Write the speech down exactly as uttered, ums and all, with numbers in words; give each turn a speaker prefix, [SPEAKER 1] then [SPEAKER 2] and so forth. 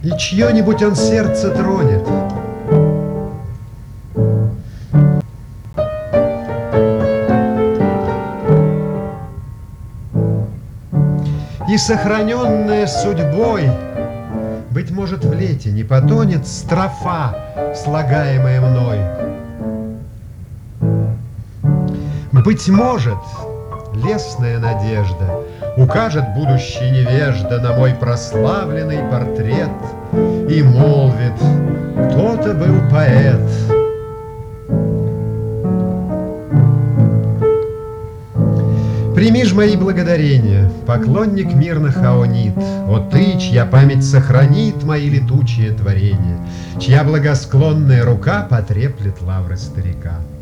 [SPEAKER 1] и чье-нибудь он сердце тронет. И сохраненная судьбой, быть может, в лете не потонет строфа, слагаемая мной. Быть может, лесная надежда укажет будущий невежда на мой прославленный портрет и молвит: кто-то был поэт. Прими ж мои благодарения, поклонник мирных аонит, о ты, чья память сохранит мои летучие творения, чья благосклонная рука потреплет лавры старика.